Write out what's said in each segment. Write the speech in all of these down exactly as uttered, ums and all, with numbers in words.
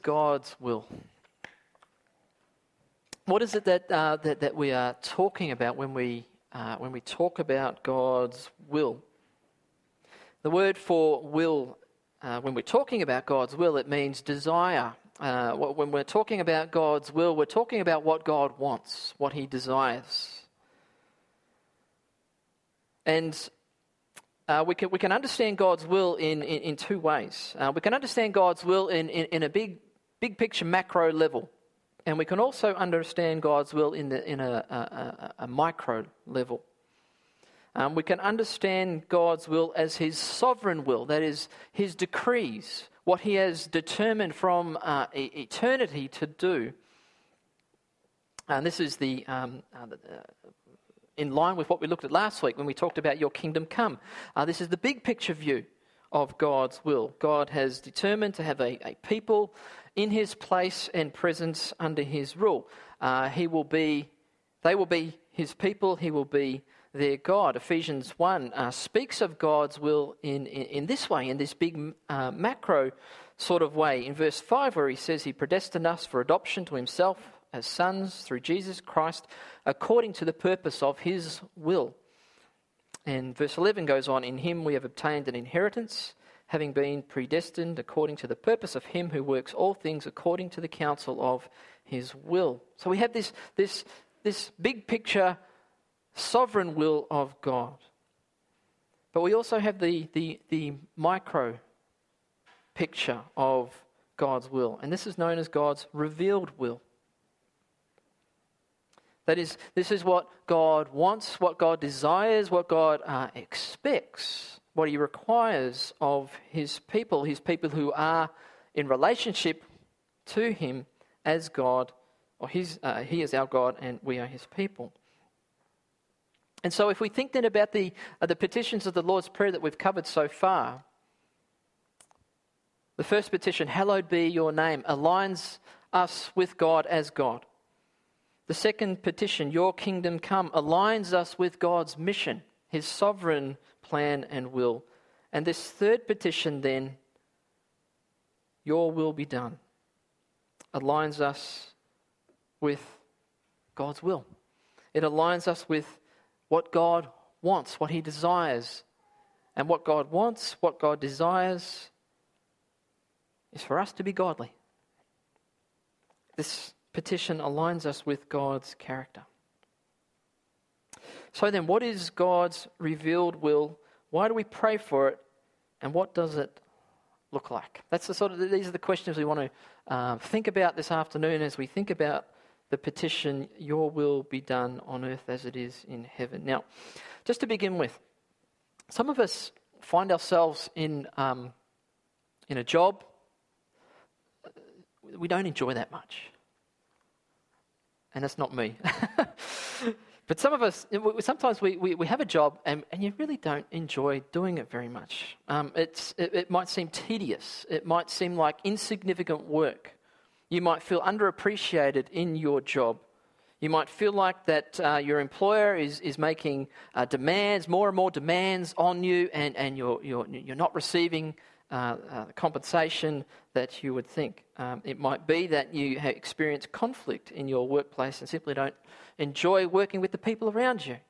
God's will? What is it that uh, that, that we are talking about when we uh, when we talk about God's will? The word for will, uh, when we're talking about God's will, it means desire. Uh, when we're talking about God's will, we're talking about what God wants, what He desires. And uh, we can we can understand God's will in, in, in two ways. Uh, we can understand God's will in, in, in a big big picture macro level, and we can also understand God's will in the in a, a, a, a micro level. Um, we can understand God's will as His sovereign will, that is, His decrees, what He has determined from uh, e- eternity to do. And this is the um, uh, uh, in line with what we looked at last week when we talked about your kingdom come. Uh, this is the big picture view of God's will. God has determined to have a, a people in His place and presence under His rule. Uh, he will be, they will be His people. He will be their God. Ephesians one uh, speaks of God's will in, in, in this way, in this big uh, macro sort of way. In verse five, where he says He predestined us for adoption to Himself as sons through Jesus Christ, according to the purpose of His will. And verse eleven goes on, in Him we have obtained an inheritance, having been predestined according to the purpose of Him who works all things according to the counsel of His will. So we have this, this, this big picture sovereign will of God. But we also have the, the, the micro picture of God's will. And this is known as God's revealed will. That is, this is what God wants, what God desires, what God uh, expects, what He requires of His people, His people who are in relationship to Him as God, or his, uh, He is our God and we are His people. And so if we think then about the, uh, the petitions of the Lord's Prayer that we've covered so far, the first petition, hallowed be your name, aligns us with God as God. The second petition, your kingdom come, aligns us with God's mission, His sovereign plan and will. And this third petition then, your will be done, aligns us with God's will. It aligns us with what God wants, what He desires. And what God wants, what God desires, is for us to be godly. This petition aligns us with God's character. So then, what is God's revealed will? Why do we pray for it? And what does it look like? That's the sort of these are the questions we want to uh, think about this afternoon as we think about the petition, your will be done on earth as it is in heaven. Now, just to begin with, some of us find ourselves in um, in a job we don't enjoy that much. And that's not me. But some of us, sometimes we, we, we have a job and, and you really don't enjoy doing it very much. Um, it's it, it might seem tedious. It might seem like insignificant work. You might feel underappreciated in your job. You might feel like that uh, your employer is is making uh, demands, more and more demands on you, and, and you're you're you're not receiving uh, uh, compensation that you would think. Um, it might be that you have experienced conflict in your workplace and simply don't enjoy working with the people around you.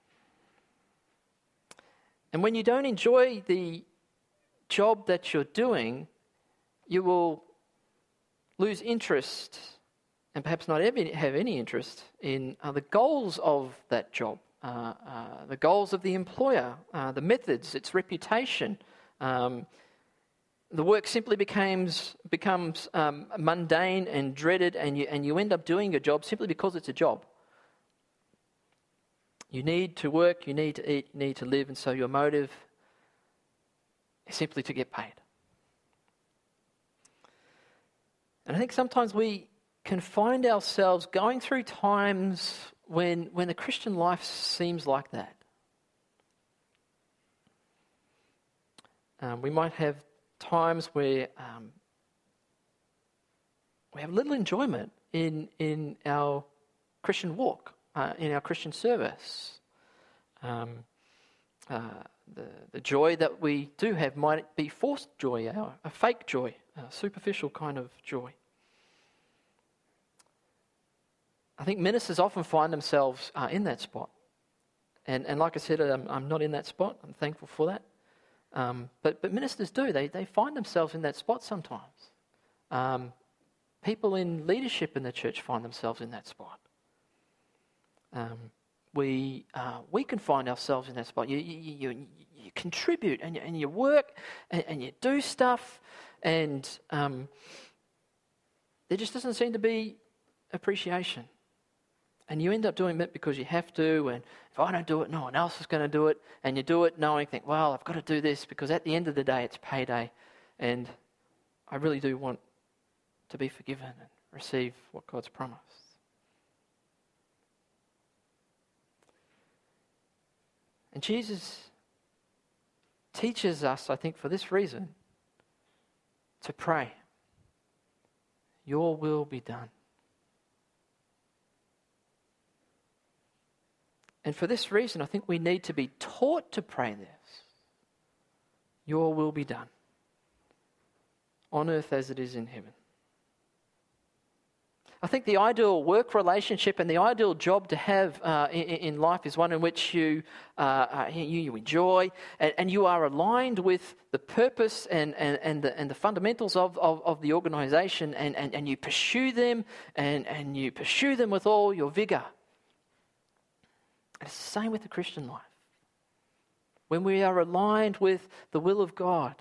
And when you don't enjoy the job that you're doing, you will lose interest and perhaps not have any interest in uh, the goals of that job, uh, uh, the goals of the employer, uh, the methods, its reputation. Um, the work simply becomes becomes um, mundane and dreaded, and you and you end up doing your job simply because it's a job. You need to work, you need to eat, you need to live, and so your motive is simply to get paid. And I think sometimes we can find ourselves going through times when when the Christian life seems like that. Um, we might have times where um, we have little enjoyment in in our Christian walk, uh, in our Christian service. Um, uh, the the joy that we do have might be forced joy, our, a fake joy, a superficial kind of joy. I think ministers often find themselves uh, in that spot. And and like I said, I'm, I'm not in that spot. I'm thankful for that. Um, but but ministers do. They they find themselves in that spot sometimes. Um, people in leadership in the church find themselves in that spot. Um, we uh, we can find ourselves in that spot. You you you, you contribute and you, and you work and, and you do stuff, and um, there just doesn't seem to be appreciation. And you end up doing it because you have to, and if I don't do it, no one else is going to do it. And you do it knowing, think, well, I've got to do this because at the end of the day, it's payday, and I really do want to be forgiven and receive what God's promised. And Jesus teaches us, I think, for this reason, to pray, your will be done. And for this reason, I think we need to be taught to pray this. Your will be done, on earth as it is in heaven. I think the ideal work relationship and the ideal job to have uh, in, in life is one in which you uh, you, you enjoy and, and you are aligned with the purpose and, and, and, the, and the fundamentals of, of, of the organisation, and, and, and you pursue them and, and you pursue them with all your vigour. And it's the same with the Christian life. When we are aligned with the will of God,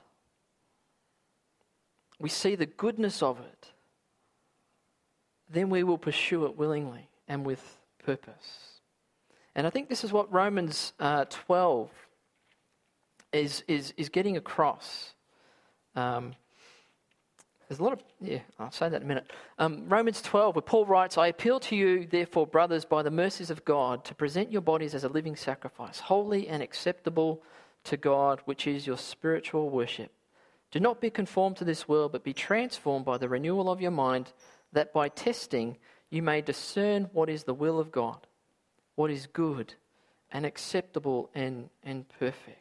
we see the goodness of it, then we will pursue it willingly and with purpose. And I think this is what Romans uh, twelve is, is, is getting across. Um, There's a lot of, yeah, I'll say that in a minute. Um, Romans twelve, where Paul writes, I appeal to you, therefore, brothers, by the mercies of God, to present your bodies as a living sacrifice, holy and acceptable to God, which is your spiritual worship. Do not be conformed to this world, but be transformed by the renewal of your mind, that by testing you may discern what is the will of God, what is good and acceptable and, and perfect.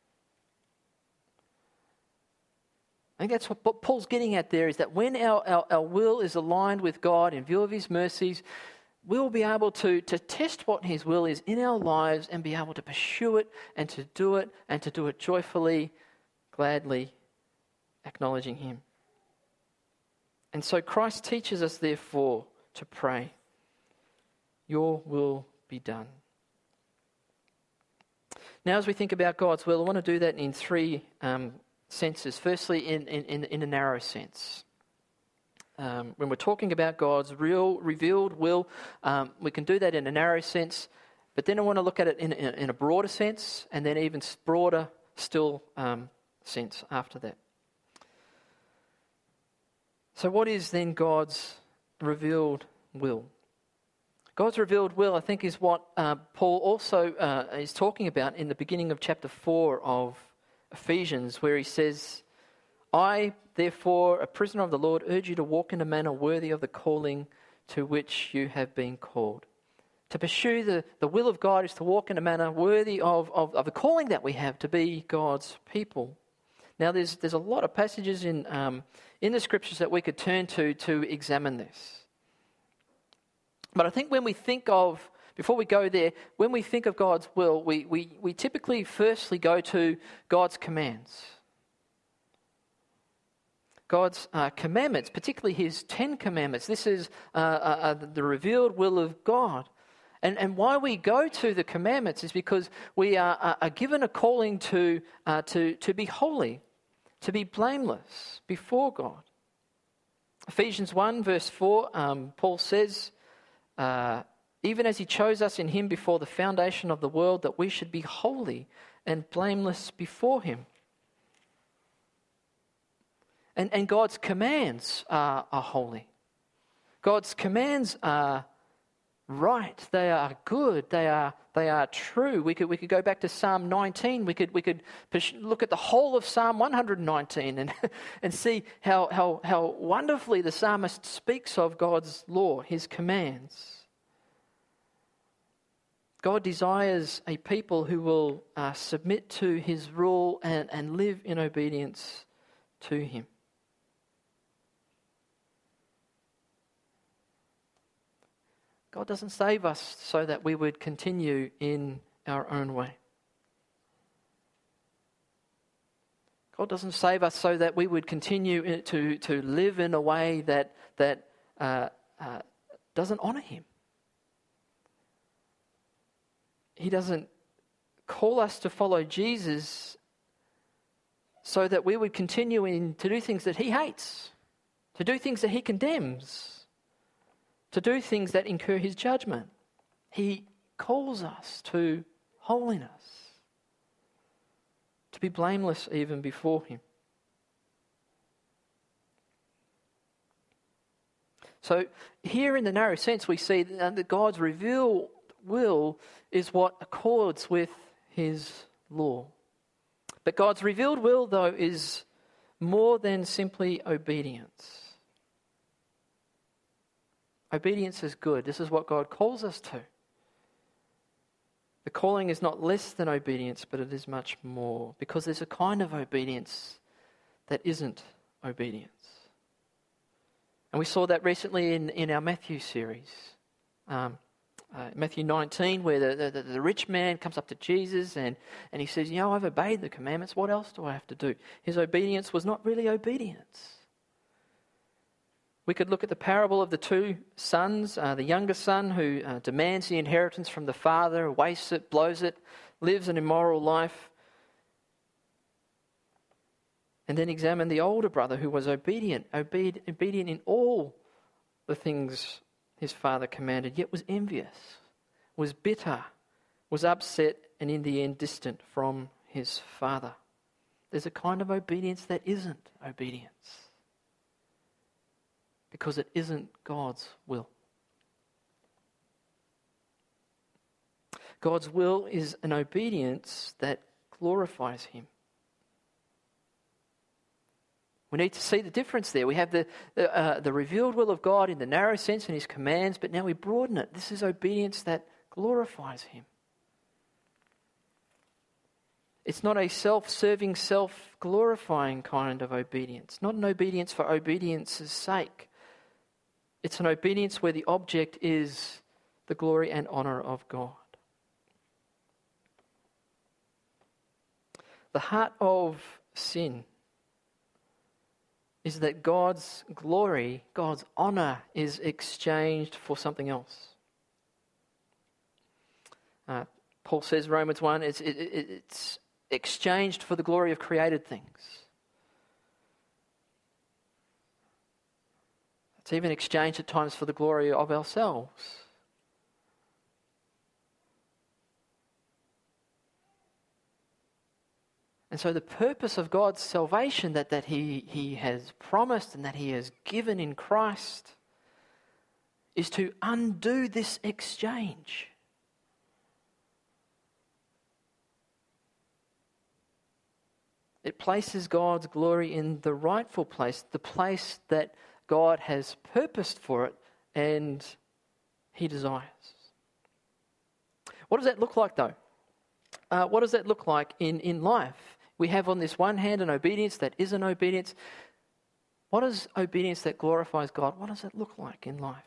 I think that's what Paul's getting at there, is that when our, our, our will is aligned with God in view of his mercies, we'll be able to, to test what his will is in our lives and be able to pursue it and to do it and to do it joyfully, gladly, acknowledging him. And so Christ teaches us, therefore, to pray, your will be done. Now, as we think about God's will, I want to do that in three um, senses. Firstly, in, in, in a narrow sense. Um, when we're talking about God's real, revealed will, um, we can do that in a narrow sense, but then I want to look at it in, in, in a broader sense, and then even broader still um, sense after that. So what is then God's revealed will? God's revealed will, I think, is what uh, Paul also uh, is talking about in the beginning of chapter four of Ephesians, where he says, I, therefore, a prisoner of the Lord, urge you to walk in a manner worthy of the calling to which you have been called. To pursue the, the will of God is to walk in a manner worthy of, of, of the calling that we have to be God's people. Now, there's there's a lot of passages in um, in the scriptures that we could turn to to examine this. But I think when we think of, before we go there, when we think of God's will, we we, we typically firstly go to God's commands. God's uh, commandments, particularly his Ten Commandments. This is uh, uh, the revealed will of God. And, and why we go to the commandments is because we are, are given a calling to, uh, to, to be holy, to be blameless before God. Ephesians one verse four, um, Paul says, uh, even as he chose us in him before the foundation of the world, that we should be holy and blameless before him. And, and God's commands are, are holy. God's commands are right. They are good. They are they are true. We could we could go back to Psalm nineteen. We could we could look at the whole of Psalm one hundred nineteen and and see how how how wonderfully the psalmist speaks of God's law, his commands. God desires a people who will uh, submit to his rule and, and live in obedience to him. God doesn't save us so that we would continue in our own way. God doesn't save us so that we would continue to, to live in a way that, that uh, uh, doesn't honour Him. He doesn't call us to follow Jesus so that we would continue in, to do things that He hates, to do things that He condemns, to do things that incur His judgment. He calls us to holiness, to be blameless even before Him. So here in the narrow sense we see that God's revealed will is what accords with His law. But God's revealed will, though, is more than simply obedience. Obedience is good. This is what God calls us to. The calling is not less than obedience, but it is much more, because there's a kind of obedience that isn't obedience. And we saw that recently in, in our Matthew series. Um, uh, Matthew nineteen, where the, the, the rich man comes up to Jesus and, and he says, you know, I've obeyed the commandments. What else do I have to do? His obedience was not really obedience. We could look at the parable of the two sons, uh, the younger son who uh, demands the inheritance from the father, wastes it, blows it, lives an immoral life. And then examine the older brother who was obedient, obedient, obedient in all the things his father commanded, yet was envious, was bitter, was upset, and in the end distant from his father. There's a kind of obedience that isn't obedience, because it isn't God's will. God's will is an obedience that glorifies Him. We need to see the difference there. We have the, the, uh, the revealed will of God in the narrow sense in His commands, but now we broaden it. This is obedience that glorifies Him. It's not a self-serving, self-glorifying kind of obedience. Not an obedience for obedience's sake. It's an obedience where the object is the glory and honour of God. The heart of sin is that God's glory, God's honour is exchanged for something else. Uh, Paul says, Romans one, it's, it, it, it's exchanged for the glory of created things. It's even exchanged at times for the glory of ourselves. And so the purpose of God's salvation that, that he, he has promised and that He has given in Christ is to undo this exchange. It places God's glory in the rightful place, the place that God has purposed for it and He desires. What does that look like, though? Uh, what does that look like in, in life? We have on this one hand an obedience that isn't obedience. What is obedience that glorifies God? What does it look like in life?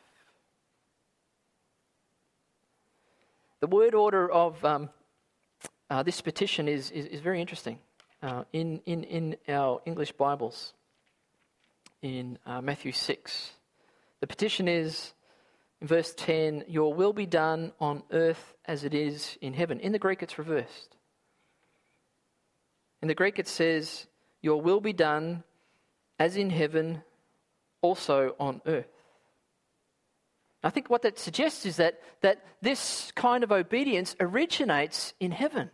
The word order of um, uh, this petition is, is, is very interesting. Uh, in, in, in our English Bibles, in uh, Matthew six, the petition is, in verse ten, your will be done on earth as it is in heaven. In the Greek it's reversed. In the Greek it says, your will be done as in heaven, also on earth. I think what that suggests is that, that this kind of obedience originates in heaven.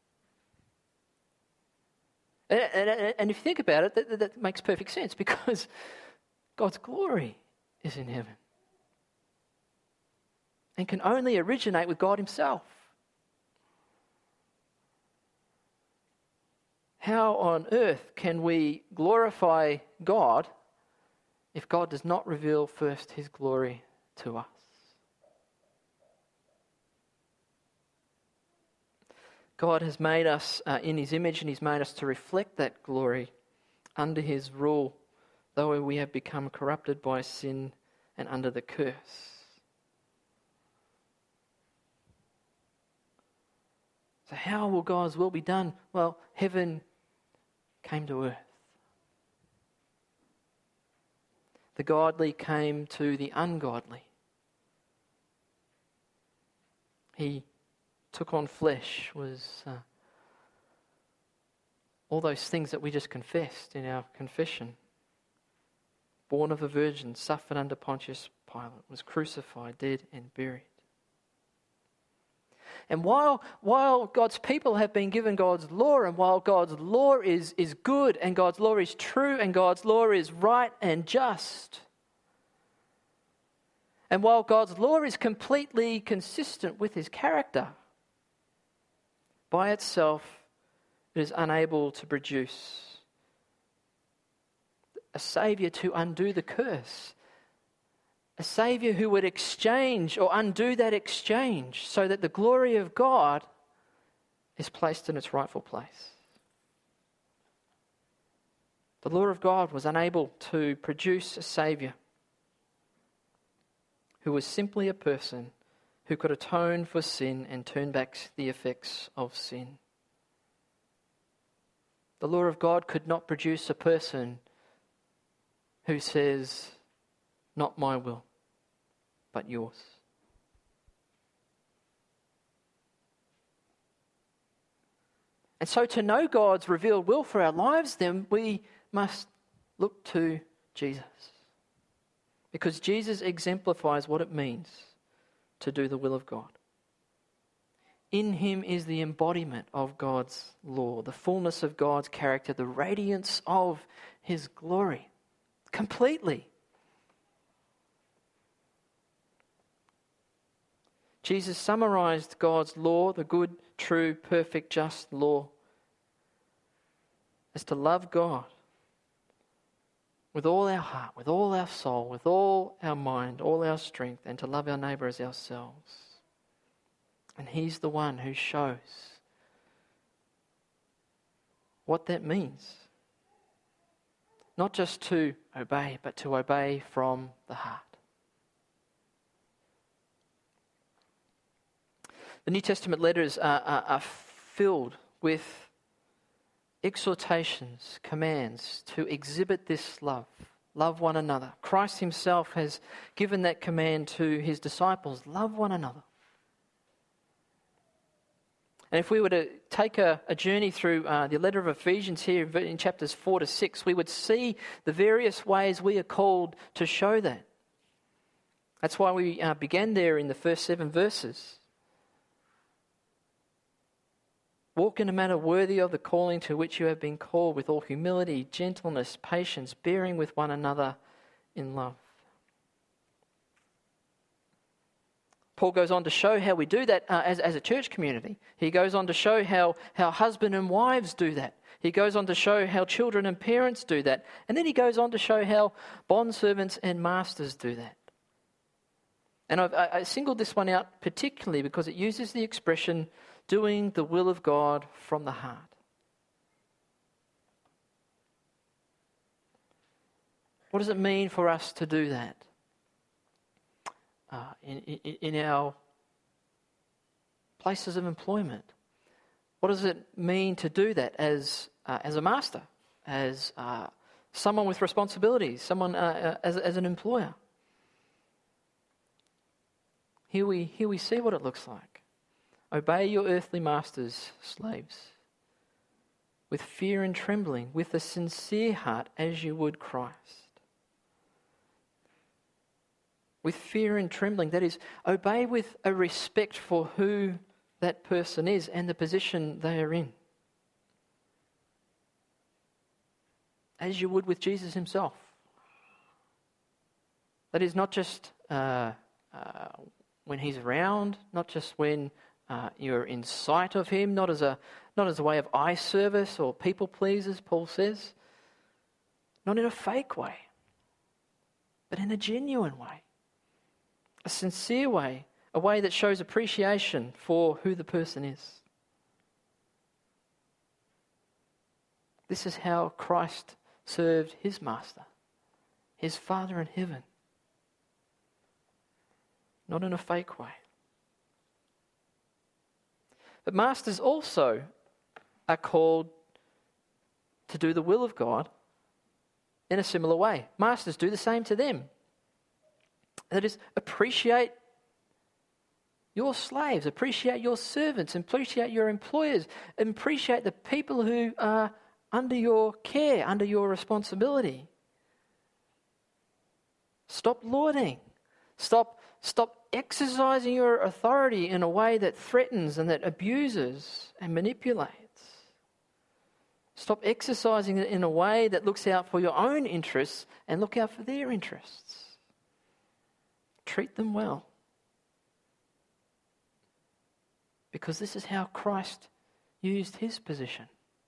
And, and, and if you think about it, that, that makes perfect sense, because God's glory is in heaven and can only originate with God Himself. How on earth can we glorify God if God does not reveal first His glory to us? God has made us uh, in His image, and He's made us to reflect that glory under His rule, though we have become corrupted by sin and under the curse. So how will God's will be done? Well, heaven came to earth. The godly came to the ungodly. He took on flesh, was uh, all those things that we just confessed in our confession. Born of a virgin, suffered under Pontius Pilate, was crucified, dead and buried. And while, while God's people have been given God's law, and while God's law is, is good, and God's law is true, and God's law is right and just, and while God's law is completely consistent with his character, by itself it is unable to produce a Saviour to undo the curse. A Saviour who would exchange or undo that exchange so that the glory of God is placed in its rightful place. The law of God was unable to produce a Saviour who was simply a person who could atone for sin and turn back the effects of sin. The law of God could not produce a person who says, "Not my will, but yours." And so to know God's revealed will for our lives, then we must look to Jesus. Because Jesus exemplifies what it means to do the will of God. In him is the embodiment of God's law, the fullness of God's character, the radiance of his glory, completely. Jesus summarized God's law, the good, true, perfect, just law, as to love God with all our heart, with all our soul, with all our mind, all our strength, and to love our neighbour as ourselves. And he's the one who shows what that means. Not just to obey, but to obey from the heart. The New Testament letters are, are, are filled with exhortations, commands to exhibit this love. Love one another. Christ himself has given that command to his disciples. Love one another. And if we were to take a, a journey through uh, the letter of Ephesians here in chapters four to six, we would see the various ways we are called to show that. That's why we uh, began there in the first seven verses. Walk in a manner worthy of the calling to which you have been called, with all humility, gentleness, patience, bearing with one another in love. Paul goes on to show how we do that uh, as, as a church community. He goes on to show how, how husband and wives do that. He goes on to show how children and parents do that. And then he goes on to show how bondservants and masters do that. And I've I, I singled this one out particularly because it uses the expression doing the will of God from the heart. What does it mean for us to do that? Uh, in, in, in our places of employment? What does it mean to do that as uh, as a master, as uh, someone with responsibilities, someone uh, as, as an employer? Here we, here we see what it looks like. Obey your earthly masters, slaves, with fear and trembling, with a sincere heart, as you would Christ. With fear and trembling, that is, obey with a respect for who that person is and the position they are in. As you would with Jesus himself. That is, not just uh, uh, when he's around, not just when uh, you're in sight of him, not as a not as a way of eye service or people pleasers, Paul says. Not in a fake way, but in a genuine way. A sincere way, a way that shows appreciation for who the person is. This is how Christ served his master, his Father in heaven. Not in a fake way. But masters also are called to do the will of God in a similar way. Masters, do the same to them. That is, appreciate your slaves, appreciate your servants, appreciate your employers, appreciate the people who are under your care, under your responsibility. Stop lording. Stop, stop exercising your authority in a way that threatens and that abuses and manipulates. Stop exercising it in a way that looks out for your own interests and look out for their interests. Treat them well. Because this is how Christ used his position.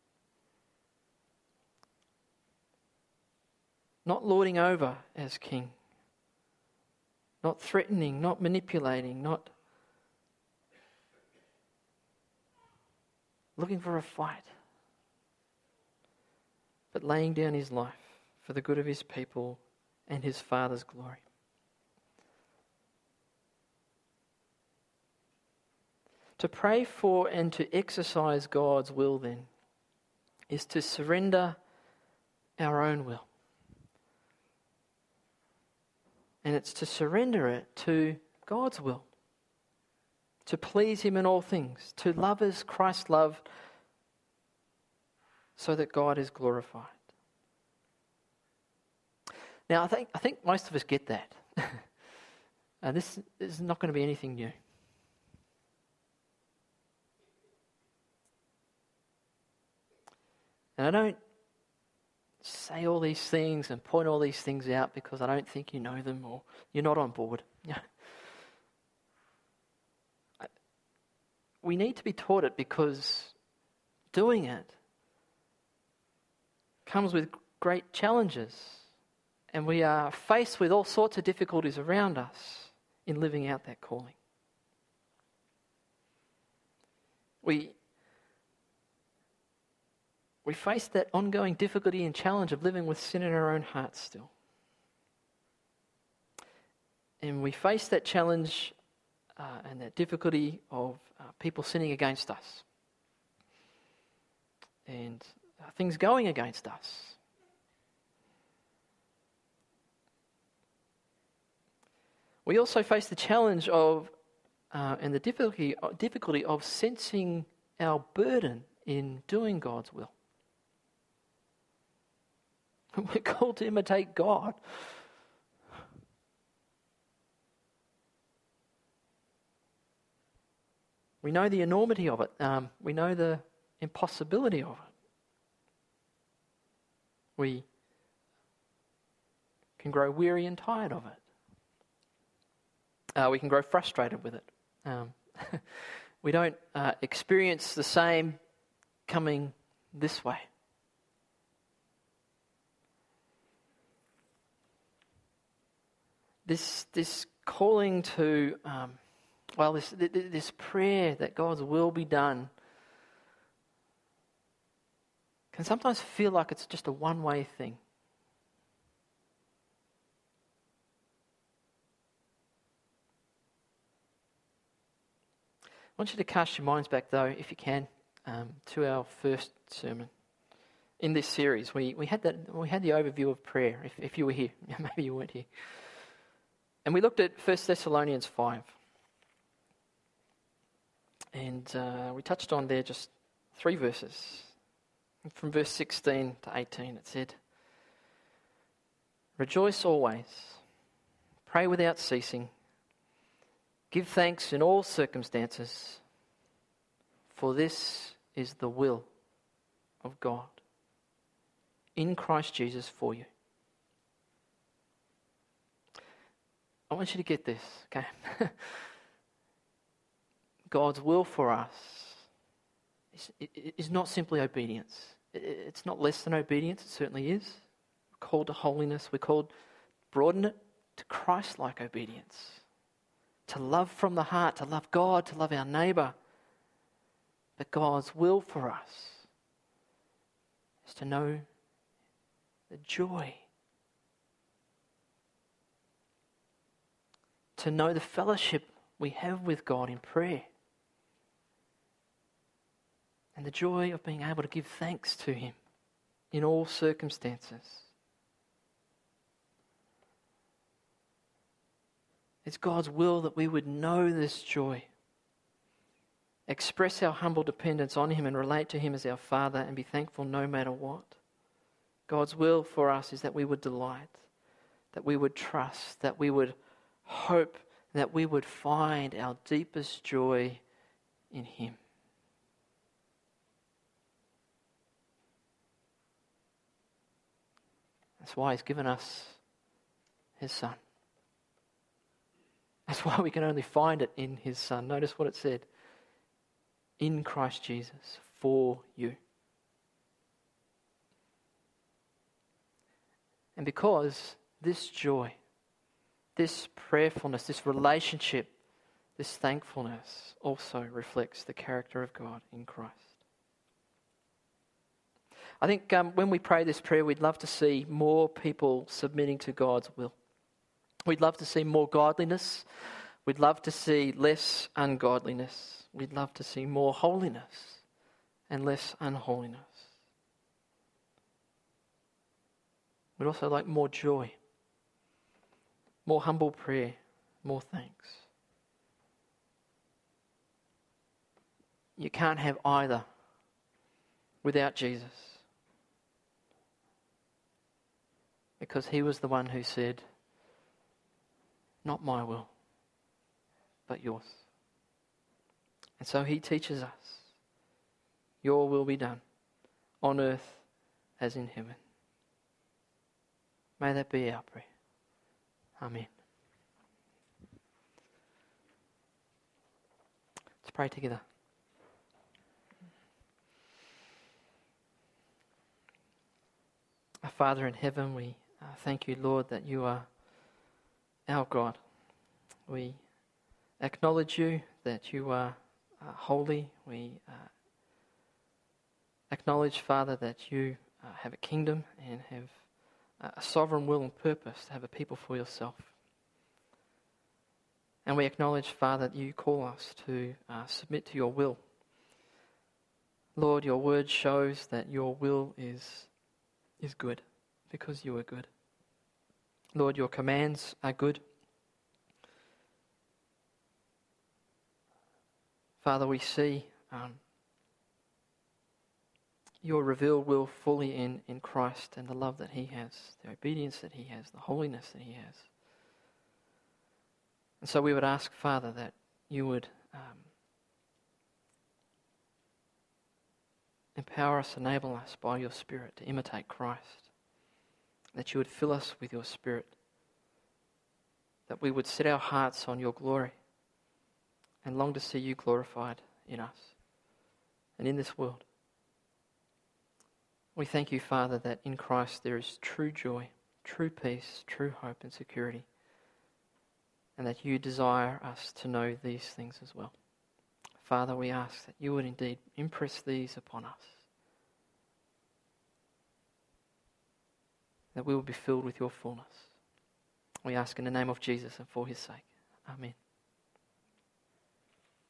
Not lording over as king. Not threatening, not manipulating, not looking for a fight. But laying down his life for the good of his people and his Father's glory. To pray for and to exercise God's will, then, is to surrender our own will. And it's to surrender it to God's will. To please him in all things. To love as Christ loved, so that God is glorified. Now, I think I think most of us get that. uh, this, this is not going to be anything new. And I don't say all these things and point all these things out because I don't think you know them or you're not on board. We need to be taught it because doing it comes with great challenges, and we are faced with all sorts of difficulties around us in living out that calling. We We face that ongoing difficulty and challenge of living with sin in our own hearts still. And we face that challenge uh, and that difficulty of uh, people sinning against us. And uh, things going against us. We also face the challenge of uh, and the difficulty, difficulty of sensing our burden in doing God's will. We're called to imitate God. We know the enormity of it. Um, we know the impossibility of it. We can grow weary and tired of it. Uh, we can grow frustrated with it. Um, we don't uh, experience the same coming this way. This this calling to, um, well, this this prayer that God's will be done can sometimes feel like it's just a one-way thing. I want you to cast your minds back, though, if you can, um, to our first sermon in this series. We we had that we had the overview of prayer. If if you were here, maybe you weren't here. And we looked at First Thessalonians five. And uh, we touched on there just three verses. From verse sixteen to eighteen, it said, "Rejoice always, pray without ceasing, give thanks in all circumstances, for this is the will of God in Christ Jesus for you." I want you to get this, okay? God's will for us is, is not simply obedience. It's not less than obedience, it certainly is. We're called to holiness. We're called, broaden it to Christ-like obedience. To love from the heart, to love God, to love our neighbour. But God's will for us is to know the joy, to know the fellowship we have with God in prayer. and the joy of being able to give thanks to him in all circumstances. It's God's will that we would know this joy, express our humble dependence on him and relate to him as our Father and be thankful no matter what. God's will for us is that we would delight, that we would trust, that we would hope, that we would find our deepest joy in him. That's why he's given us his Son. That's why we can only find it in his Son. Notice what it said. In Christ Jesus, for you. And because this joy, this prayerfulness, this relationship, this thankfulness also reflects the character of God in Christ. I think um, when we pray this prayer, we'd love to see more people submitting to God's will. We'd love to see more godliness. We'd love to see less ungodliness. We'd love to see more holiness and less unholiness. We'd also like more joy, more humble prayer, more thanks. You can't have either without Jesus, because he was the one who said, not my will, but yours. And so he teaches us, your will be done on earth as in heaven. May that be our prayer. Amen. Let's pray together. Our Father in heaven, we uh, thank you, Lord, that you are our God. We acknowledge you, that you are uh, holy. We uh, acknowledge, Father, that you uh, have a kingdom and have a sovereign will and purpose to have a people for yourself. And we acknowledge, Father, that you call us to uh, submit to your will. Lord, your word shows that your will is, is good because you are good. Lord, your commands are good. Father, we see um, your revealed will fully in, in Christ and the love that he has, the obedience that he has, the holiness that he has. And so we would ask, Father, that you would um, empower us, enable us by your Spirit to imitate Christ, that you would fill us with your Spirit, that we would set our hearts on your glory and long to see you glorified in us and in this world. We thank you, Father, that in Christ there is true joy, true peace, true hope and security, and that you desire us to know these things as well. Father, we ask that you would indeed impress these upon us, that we will be filled with your fullness. We ask in the name of Jesus and for his sake. Amen.